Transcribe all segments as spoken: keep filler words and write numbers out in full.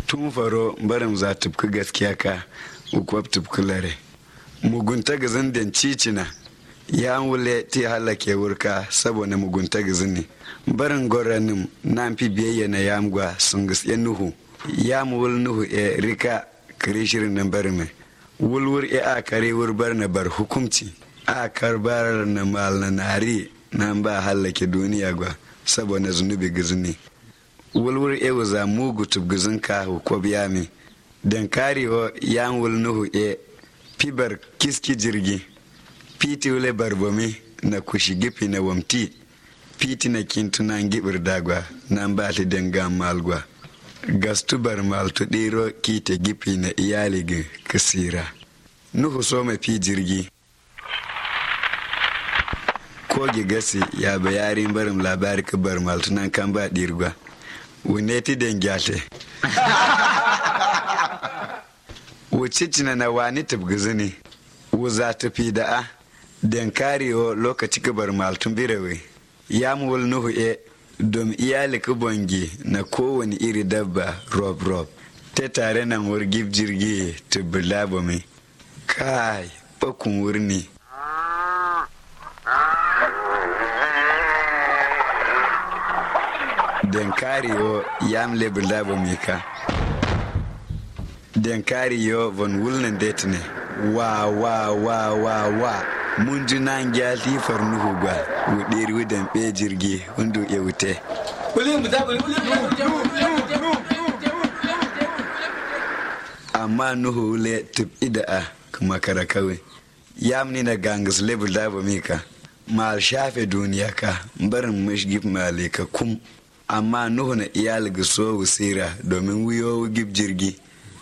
tun faro barin za tufka gaskiya ka ukwab tufka lare mugunta gazin den cicina ya wule ti halake wurka saboda mugunta gazin ne barin goranin na fi biyayya na yamgwa sun gaske nuhu ya mu wul nuhu e rika kare shirin nan bari mai wulwur e a kare wurbar na bar hukumci a karbar na mal na nari nan ba halake duniya gwa saboda zunubi gazin ne wulwur e wuza mugu tubgazin ka hukob yami dan karewa yan wul nuhu e pibar kiski jirgi piti wule barbomi na kushi gipi na wamti piti na kintu na ngibir dagwa na mbali denga malgwa gastu bar mal to diro kite gipi na iyali ga kasira nuhu so mai pi jirgi kogi gasi ya bayarin barin labari ka bar mal tunan kan ba dirgwa wuneti dengyate wucicina na wani tabgazi ne wuza tafi da'a den karewa lokaci kabar maltun birewe ya muwal nuhu e dom iyali bongi na kowane iri dabba rob rob ta tare nan wargib jirgi tabbila ba mai kai bakun wurni den karewa yam lebula ba mai ka den kariyo von wulnan detne wa wa wa wa wa mun ji nan gyali farnuhu gwa wudiri wudan be jirgi wundu ya wute amma nuhu le tib ida kuma kara kawai yamni na gangas level da ba mika mal shafe duniya ka barin mashgib malika kum amma nuhu na iyal gaso wusira domin wuyo gib jirgi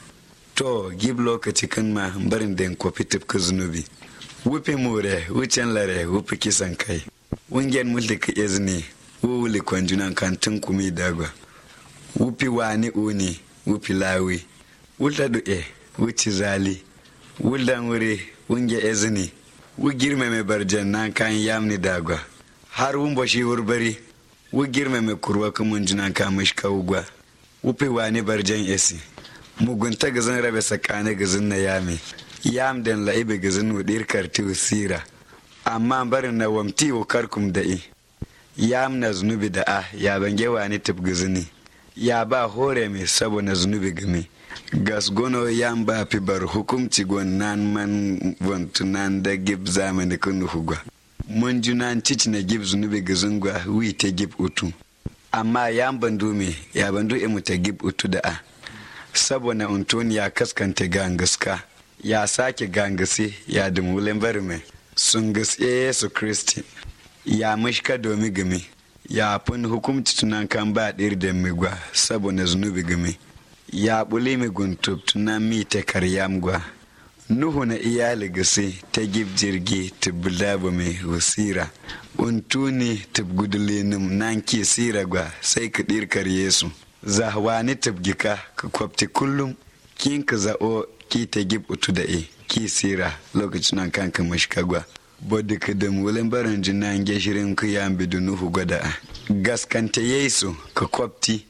to gib lokaci kan ma barin den kofi tafka zunubi wufe more wucen lare wufe kisan kai wungen mulki izini wuli kwanjunan kantin kumi dagwa wufi wani uni wufi lawi wulta du'e wuci zali wuldan wuri wunge izini wu girme mai barjan nan kan yamni dagwa har wumbo shi wurbari wu girme mai kurwa kamun junan kamish kawugwa wufi wani barjan esi mugunta gazin rabe tsakanin gazin na yami yam den la'ibe gazin wudir karti sira amma barin na wamti wa karkum da'i yam na zunubi da a ya bange wani tab gazini ya ba hore mai sabo na zunubi gami gas gono yam ba fi bar hukumci gwannan man wantunan da gib zamani kun hugwa mun junan cici na gib zunubi gazin gwa wi ta gib utu amma yam bandu me ya bandu imu ta gib utu da a saboda untun ya kaskanta gangaska ya sake gangase ya dumulin bari mai sun gaske Yesu Kristi ya mashka domin gami ya fin hukumci tunan kan ba ɗir da migwa saboda zunubi gami ya buli mi guntub tunan mi ta karyamgwa nuhu na iyali gase ta gib jirgi tubulaba mai wasira untuni tubgudulinim nan ke sira gwa sai ka ɗirkar Yesu zahwani tabgika ka kwabti kullum kin ka za'o ki ta gib utu da e ki sira lokacin nan kanka mashkagwa bodda ka da mulin barin jinan geshirin ku ya bidu nuhu gwada gaskanta Yesu ka kwabti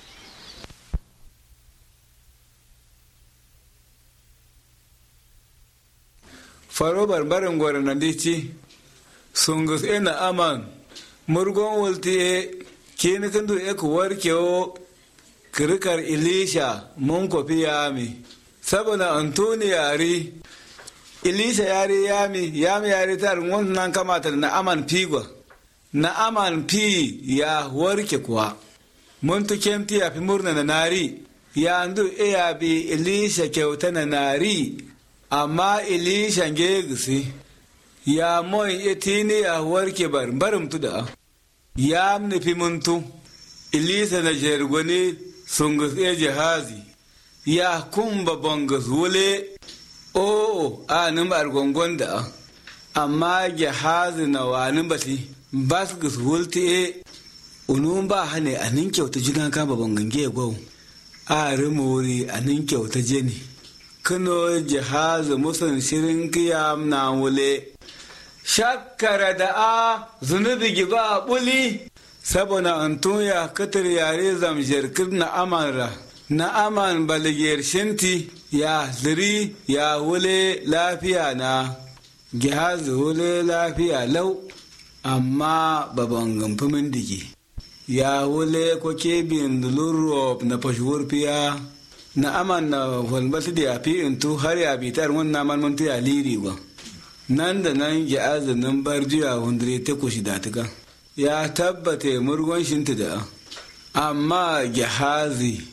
faro barbarin gwara na dici sungus ina aman murgon wulti e kini kandu e ku warkewo kirkar Ilisha mun kofi yami saboda Antoni yari Ilisha yari yami yami yari tar wannan kamata na aman pigwa na aman pi ya warke kuwa mun tu kemti ya fi murna na nari ya andu e ya bi Ilisha kyauta na nari amma Ilisha ngegisi ya moy etini ya warke bar barum tuda ya nufi muntu Ilisha na jergoni sungus e jahazi ya kumba bongus wule o a nim argongon da amma jahazi na wani bati basgus wulti e unun ba hane a nin kyauta jigan kama bangange gwau a rimori a nin kyauta jeni kano jahazi musan shirin kiyam na wule shakkara da a zunubi giba buli saboda an tuya katar yare zamshirkir na amara na'aman baligiyar shinti ya ziri ya wule lafiya na gihazi wule lafiya lau amma babban gamfumin digi ya wule ko kebin dulurop na fashuwar fiya na'aman na walbatu da ya fi intu har ya bitar wannan manmantu ya liri ba nan da nan gihazi nan bar juya hundure ta kushi da tuka ya tabbata murgon shinti da amma gihazi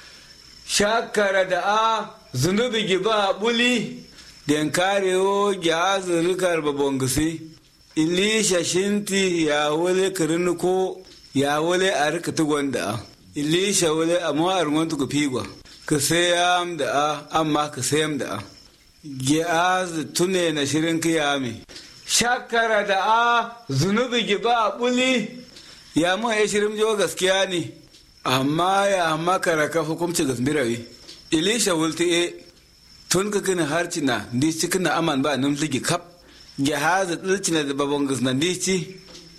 shakara da a zunubi giba buli den karewo gihazi rikar babongisi ilisha shinti ya wale kirinuko ya wale a rika tugon da a ilisha wale a mawar wantu ku figwa ka sayam da a amma ka sayam da a gihazi tune na shirin kiyami shakara da a zunubi giba buli ya mu ya shirin jo gaskiya ne amma ya makara ka hukumci gasbirawi ilisha wulti e tun ka kina harci na ndici kina aman ba nan ligi kap gehaza dilci na da babban gasna ndici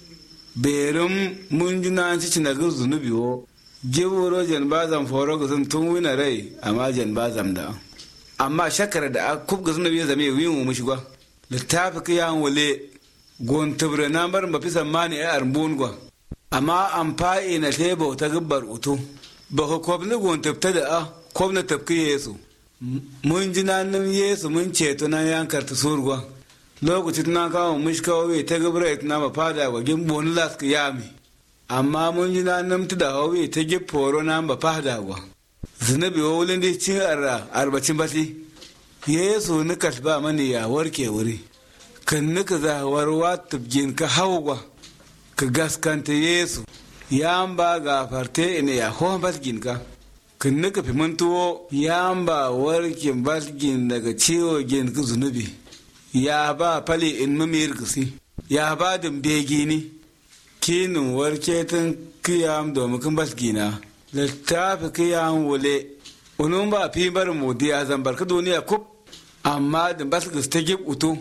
berum mun jina ci na ga zunubi wo geboro jan bazam foro gasun tun wina rai amma jan bazam da amma shakara da kub ga zunubi zame wimu mu shigwa littafi ka yan wale gon tabre na bar ba fi sammani ai arbun gwa amma an fa'i na teba ta gabbar utu ba ku kwabni guntabta da a kwabna tafki yesu mun ji nan yesu mun ceto na yankar ta surgwa lokacin na kawo mishkawa ta gabra ita ma fada wa gimbo wani laska yami amma mun ji nan tu da hawi ta giforo na ba fada wa zinabi wa wulin da cin arra arbacin bati yesu ni ba mani ya warke wuri kan nika zawarwa tabgin ka hawgwa ka gaskanta yesu yamba gafarte ina ya ho balgin ka kan nika fi mantuwo yamba warkin balgin daga ciwo gin ka zunubi ya ba fali in mamir kasi ya ba dum begini kinin warke tun kiyam domin kan balgina littafi kiyam wule unun ba fi bar mu diya zambar ka duniya kub amma da balgis ta gib utu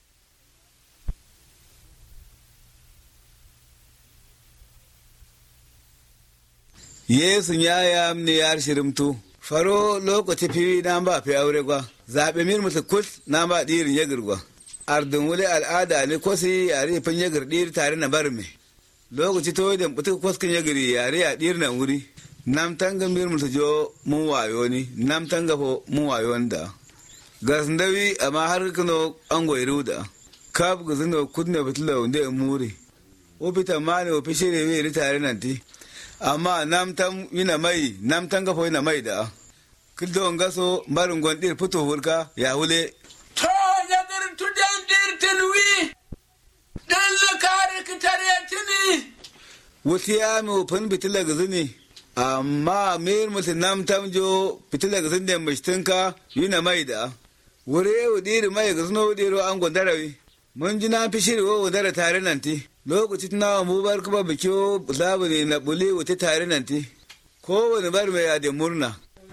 yesu ya ya ne yar shirimtu faro lokaci fi na ba fi aure gwa zabe mir musu kut na ba dirin ya girgwa ardun wule al'ada ne ko sai yare fin ya girdi tare na bar me lokaci to da putu koskin ya giri yare a dir nan wuri nam tanga mir musu jo mun wayo ni nam tanga fo mun wayo da gasndawi amma har kano an goyiru da kab gazino kudne bitla wanda muri obita mane o fishire we tare nan ti amma nam tam ina mai nam tanga fo ina mai da kiddo ngaso marin gondir fito hurka ya hule to ya dir tu dan dir tilwi dan zakare ki tare tini wutiya mu fun bitila gazini amma mir mutin nam tam jo bitila gazin da mishtinka ina mai da wure wudir mai gazno wudiro an gondarawi mun ji na fi shirwa wadara tare nan ti lokaci tunawa mu bar kuma bikiyo zabu ne na bule wata tare nan ti kowane bar mai ya da murna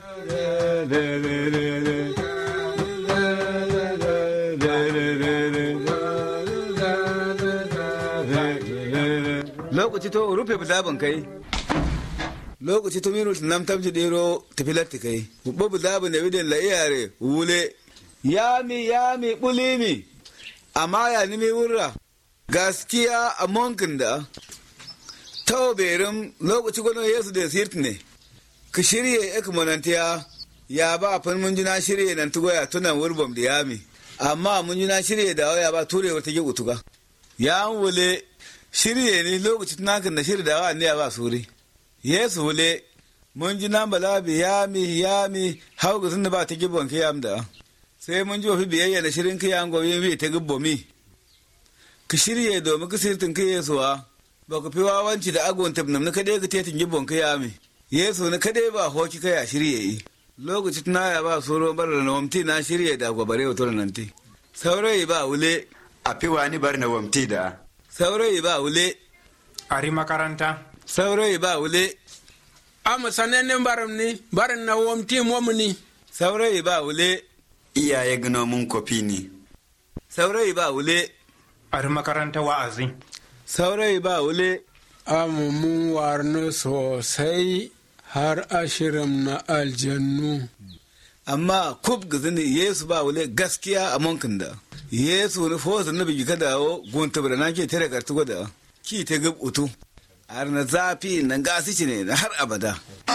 lokaci to rufe zaben kai lokaci to miru nam tamji dero tafilatti kai babu zabu ne bidan la iyare wule yami yami bulimi amma ya nime wurra gaskiya a monkin da tauberin lokaci gwano yesu da sirt ne ka shirye eka monantiya ya ba fan mun jina shirye nan tugo ya tunan wurbam da yami amma mun jina shirye da ya ba ture wata ge utuga ya wule shirye ne lokaci tunakan da shirye da wa ne ya ba suri yesu wule mun jina balabi yami yami hauga sun da ba ta gibon kiyam da sai mun ji wafi biyayya da shirin kiyan gobe bi ta gibbo mi ka shirye domin ka sirtin kai yesuwa ba ku fi wawanci da agon tabnam na kadai ka tetin gibbon kai yami yesu na kadai ba hoki kai a shirye yi lokaci tuna ya ba soro bar da wamti na shirye da gwabare wato da nanti saurayi ba wule a fi wani bar na wamti da saurayi ba wule ari makaranta saurayi ba wule amma sanannen baram ni barin na wamti momu ni saurayi ba wule iyaye gano mun kofi ne saurayi ba wule ari makaranta wa'azi saurayi ba wule amma mun warnu sosai har ashirin na aljannu. Amma kub gizini Yesu ba wule gaskiya a monkin da. Yesu ni fosa na bigi kadawo gunta bada na ke tere kartu gwada. Ki ta gab utu. Har na zafi na gasi ci ne na har abada.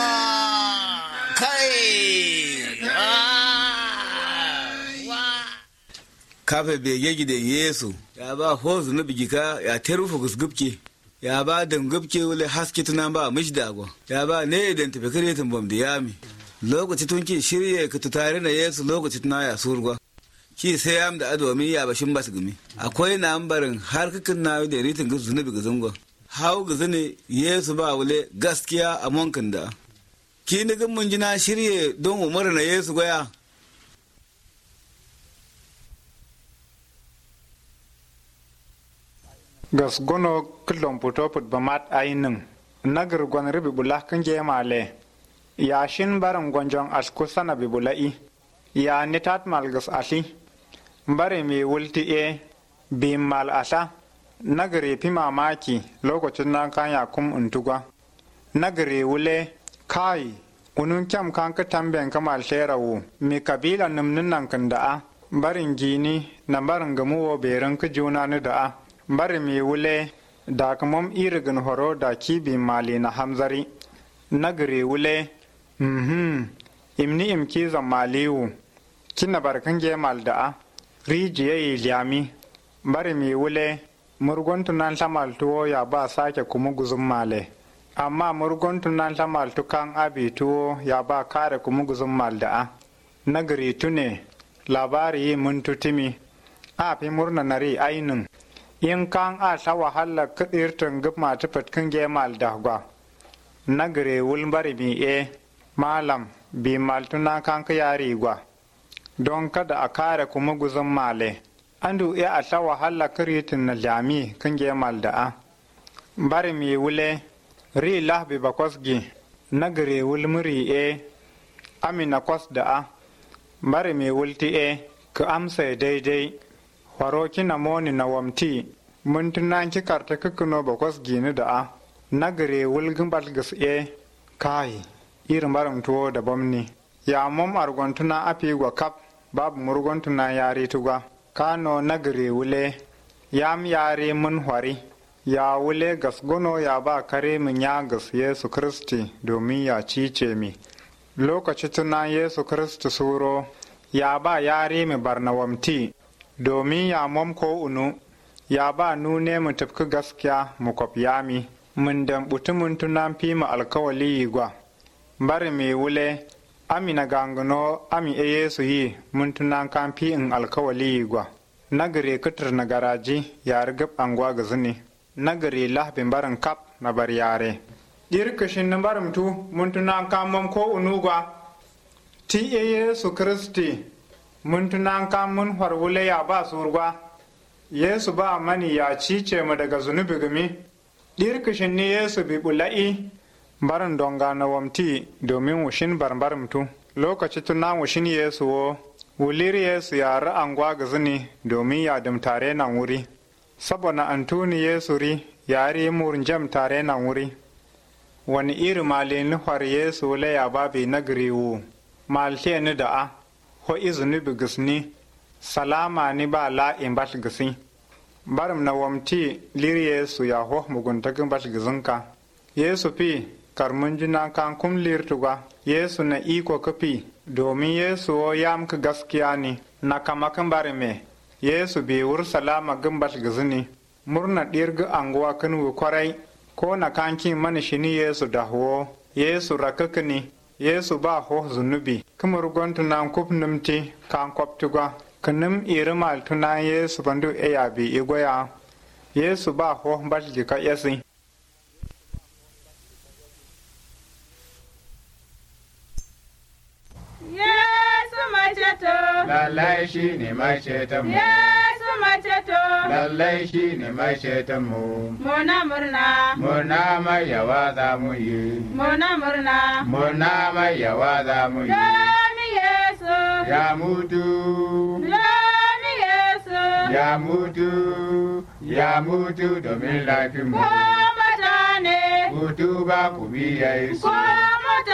Kai! Kafe bege gidan Yesu ya ba fosa na bigi ka ya terufa gusgubke. Ya ba dangubke wule haske tunan ba mishi dago. Ya ba ne idan tafi karetin bom da yami. Lokaci tun ki shirye ka tutare na Yesu lokaci tuna ya surgwa. Ki sai yam da adomin ya bashin basu gumi. Akwai na ambarin har kakin na da ritin ga zunubi ga zungo. Hau ga zane Yesu ba wule gaskiya a monkin da. Ki ni mun jina shirye don umar na Yesu goya. Gas gono kilon puto put bamat ainin. Nagar gwan ribi bula kan je male. Ya shin barin gwanjon askusa na bibula'i, ya nitat malgas ashi, bare mai wulti e bi mal asa, nagare fi mamaki lokacin nan kan ya kum untuga. Nagare wule kai, unun kyam kan ka tambayan kamal sherawo, mi kabila nimnin nan kan da'a, barin gini na barin gamuwa berin ka juna ni da'a, bare mai wule da kamam irigin horo da kibi mali na hamzari. Nagare wule Mhm, imni imki zammaliwu, kina barkan ge malda'a, rijiye yi liyami, bari mi wule, murgontu nan samaltuwo ya ba sake kuma guzun male, amma murgontu nan samaltu kan abi tuwo ya ba kare kuma guzun malda'a. Nagari tune, labari yi mun tutimi, a fi murna nari ainin, in kan a sa wahala kaɗirtin gub mata fatkin ge maldagwa. Nagari wul bari mi e, Malam bi maltuna kan ka yari gwa, don kada a kare kuma guzun male, an du'e a ta wahala kiritin na lami kan ge malda'a. Bari mi wule, ri lahbi bakwasgi, na gare wul muri e, amina kwas da'a, bari mi wulti e, ka amsa daidai, horo kina moni na wamti, mun tunan ki karta kikuno bakwasgi ni da'a, na gare wulgin balgas e, kai. Irin barin tuwo da bomni ya mom argontuna afi gwa kap babu murgontuna yare tuga kano nagare wule yam yare mun hwari ya wule gasgono ya ba kare min ya gas Yesu Kristi domin ya cice mi lokaci tuna Yesu Kristi suro ya ba yare mi barnawamti domin ya mom ko unu ya ba nune mu tafki gaskiya mu kwafyami mun dan butumun tunan fi mu alkawali gwa bari mai wule amina gangano ami e Yesu yi mun tunan kan fi in alkawali gwa nagare kutur na garaji ya rigab angwa gazini nagare lahbin barin kap na bar yare dirkashin na barin tu mun tunan kan mom ko unugwa ti e Yesu Kristi mun tunan kan mun harwule ya ba surgwa Yesu ba mani ya cice mu daga zunubi gumi dirkashin ni Yesu bi bula'i barin donga na wamti domin wushin barbarmtu lokaci tuna wushin Yesu wo wulir Yesu ya ra'angwa gazini domin ya tare nan wuri saboda antuni Yesu ri ya ri murin jam tare nan wuri wani iri malin har Yesu le ya babi nagri wu malte ni da'a ho izini bigisni salama ni ba la in bat gisi barim na wamti lir Yesu ya ho muguntagin bat gizinka Yesu fi karmun jina kan kum lirtuga Yesu na iko kafi domin Yesu o yam ka gaskiya ne na kamakan bare me Yesu bi wur salama gambal gizini murna dirga anguwa kan wu kwarai ko na kanki mana shini Yesu da ho Yesu rakakani Yesu ba ho zunubi kamar gontu nan kup numti kan koptuga kanum irimal tuna Yesu bandu eya bi igoya Yesu ba ho balji ka yasi Lallai shi ne mai ceton mu. Yesu mai ceto. Lallai shi ne mai ceton mu. Muna murna. Murna mai yawa za mu yi. Muna murna. Murna mai yawa za mu yi. Domin Yesu. Ya mutu. Domin Yesu. Ya mutu. Ya mutu domin laifin mu. Ko mutane. Mutu ba ku bi Yesu. Ko mutane.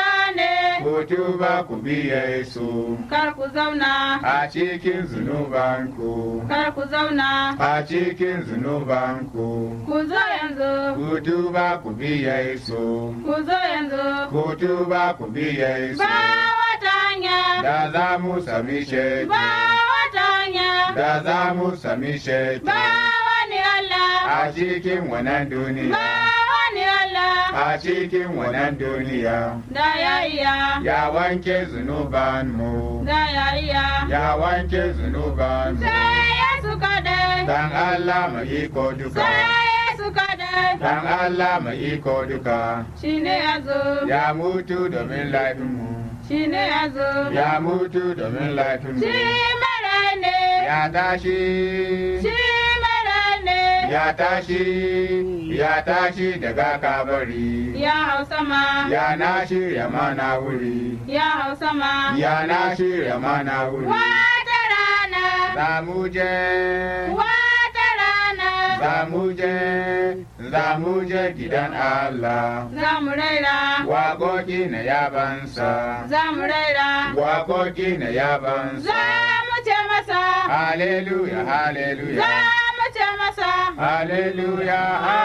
ku tuba ku bi Yesu. kar ku zauna, A cikin zunubanku, kar ku zauna, a cikin zunubanku, ku zo yanzu, ku tuba ku bi Yesu. ku zo yanzu. Ku tuba ku bi Yesu. Ba wata hanya, Da za mu sami ceto, ba wata hanya, da za mu sami ceto. ba wani Allah, A cikin wannan ba duniya, wani Allah, a cikin wannan duniya, da ya iya, ya wanke zunubanmu, da ya iya. ya wanke zunubanmu. Sai Yesu kadai, Dan Allah mai iko duka, sai Yesu kadai, dan Allah mai iko duka, shi ne ya zo, ya mutu domin laifinmu, shi ne ya zo, ya mutu domin laifinmu, shi mara ne, ya tashi, shi mara ne, ya tashi, ya tashi daga kabari, ya hau sama, ya na shirya mana wuri, ya hau sama. ya na shirya mana wuri. Wata rana, Za mu je, wata rana, za mu je, za mu je gidan Allah. za mu raira, Waƙoƙi na yabansa, za mu raira, waƙoƙi na yabansa. za mu ce masa, Hallelujah, za hallelujah, mu ce masa, hallelujah,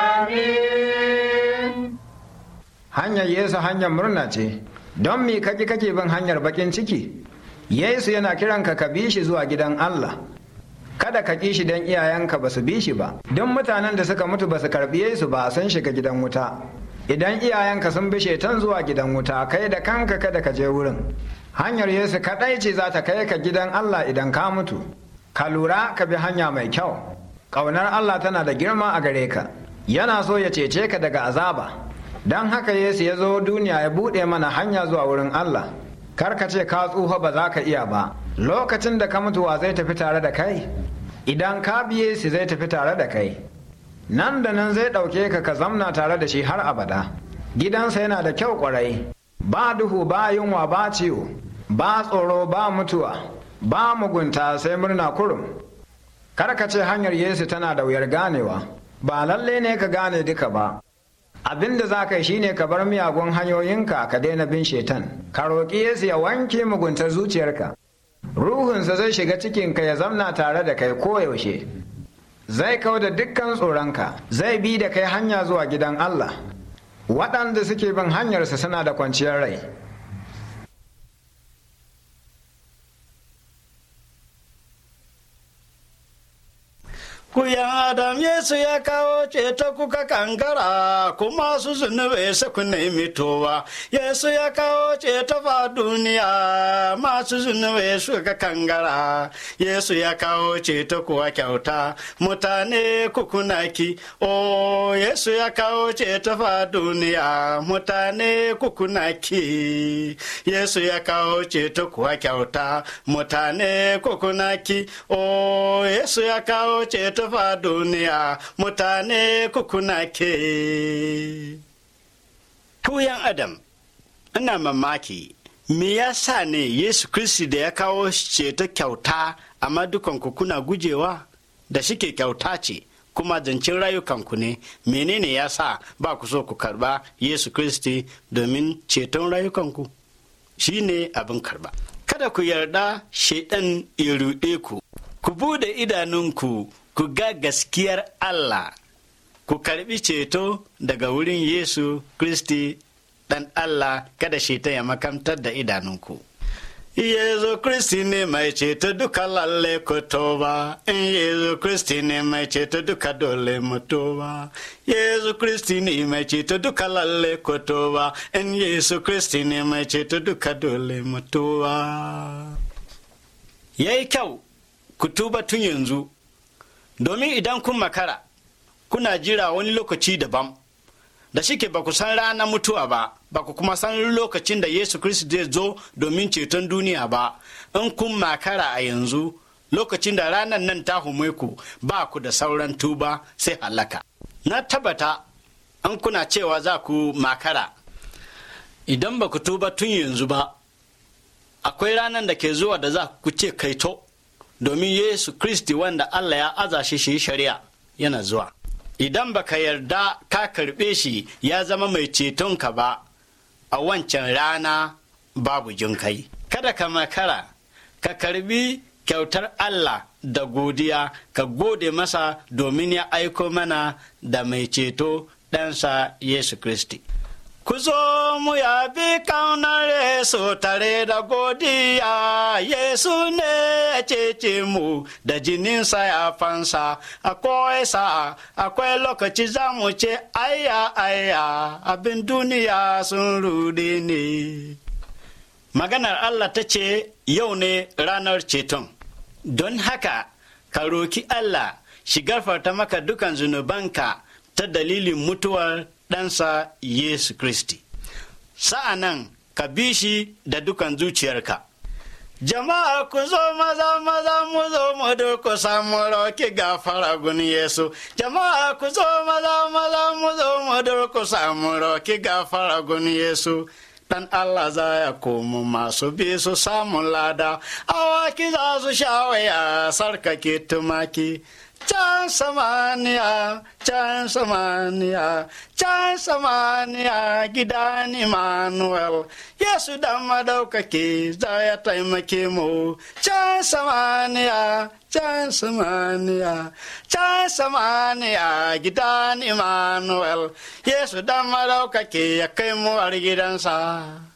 amin. Hanyar Yesu hanyar murna ce, don mi kake kake bin hanyar bakin ciki? Yesu yana kiranka ka bi shi zuwa gidan Allah. Kada ka ƙi shi don iyayenka ba su bi shi ba. Don mutanen da suka mutu ba su karɓi Yesu ba sun shiga gidan wuta. Idan iyayenka sun bi shetan zuwa gidan wuta, kai da kanka kada ka je wurin. Hanyar Yesu kaɗai ce za ta kai ka gidan Allah idan ka mutu. Ka lura ka bi hanya mai kyau. Ƙaunar Allah tana da girma a gare ka. Yana so ya cece ka daga azaba. Don haka Yesu ya zo duniya ya buɗe mana hanya zuwa wurin Allah. Kar ka ce ka tsufa ba za ka iya ba. Lokacin da ka mutuwa zai tafi tare da kai. Idan ka bi Yesu zai tafi tare da kai. Nan da nan zai ɗauke ka ka zamna tare da shi har abada. Gidansa yana da kyau ƙwarai. Ba duhu ba yunwa ba ciwo. Ba tsoro ba mutuwa. Ba mugunta sai murna kurum. Kar ka ce hanyar Yesu tana da wuyar ganewa. Ba lalle ne ka gane duka ba. Abin da za ka yi shine ka bar miyagun hanyoyinka ka daina bin shetan. Ka roƙi Yesu ya wanke muguntar zuciyarka. Ruhunsa zai shiga cikinka ya zamna tare da kai koyaushe. Zai kau da dukkan tsoronka, zai bi da kai hanya zuwa gidan Allah. Waɗanda suke bin hanyarsa suna da kwanciyar rai. Ku yan Adam Yesu ya kawo ceto kuka kankara, kuma su zunubai su ku nemi towa. Yesu ya kawo ceto fa duniya, masu zunubai suka kankara. Yesu ya kawo ceto kuwa kyauta, mutane kukunaki. O Yesu ya kawo ceto fa duniya, mutane kukunaki. Yesu ya kawo ceto kuwa kyauta, mutane kukunaki. O Yesu ya kawo ceto fa duniya, mutane kukuna ke. Tuyan Adam, ina mamaki, me yasa ne Yesu Kristi da ya kawo ceto kyauta, amma dukanku kuna gujewa? Da shike kyauta ce, kuma zancen rayukanku ne, menene yasa ba ku so ku karba Yesu Kristi domin ceton rayukanku? Shi ne abin karba. Kada ku yarda shaidan ya ruɗe ku, ku bude idanunku ku ga gaskiyar Allah, ku karbi ceto daga wurin Yesu Kristi ɗan Allah, kada shaitan ya makamtar da idanunku. Yesu Kristi ne mai ceto duka lalle ku toba, in Yesu Kristi ne mai ceto duka dole mu toba. Yesu Kristi ne mai ceto duka lalle ku toba, in Yesu Kristi ne mai ceto duka dole mu toba. Yayi kyau ku tuba tun yanzu, domin idan kun makara, kuna jira wani lokaci daban, da shike ba ku san ranar mutuwa ba, ba ku kuma san lokacin da Yesu Kristi zai zo domin ceton duniya ba. In kun makara a yanzu, lokacin da ranar nan ta hume ku, ba ku da sauran tuba sai halaka. Na tabbata an kuna cewa za ku makara, idan ba ku tuba tun yanzu ba, akwai ranar da ke zuwa da za ku ce kaito, domin Yesu Kristi wanda Allah ya aza shi shi shari'a yana zuwa. Idan baka yarda ka karɓe shi ya zama mai cetonka ba, a wancan rana babu jinkai. Kada ka makara, ka karbi kyautar Allah da godiya, ka gode masa domin ya aiko mana da mai ceto ɗansa Yesu Kristi. Ku zo mu yabi kaunar Yesu tare da godiya, Yesu ne ya cece mu da jininsa ya fansa, akwai sa'a, akwai lokaci za mu ce aya aya, abin duniya sun rude ne. Maganar Allah ta ce yau ne ranar ceton, don haka ka roki Allah shi gafarta maka dukan zunubanka ta dalilin mutuwar ɗansa Yesu Kristi. Sa'an nan ka bi shi da dukan zuciyarka. Jama'a ku zo maza maza mu zo mu durkusa mu roki gafara gun Yesu. Jama'a ku zo maza maza mu zo mu durkusa mu roki gafara gun Yesu. Dan Allah za ya komo masu bi su samun lada, awaki za su sha waya sarkake tumaki. Can samaniya, can samaniya, can samaniya gidan Emmanuel, Yesu dan madaukake za ya taimake mu. Can samaniya, can samaniya, can samaniya gidan Emmanuel, Yesu dan madaukake ya kai mu har gidansa.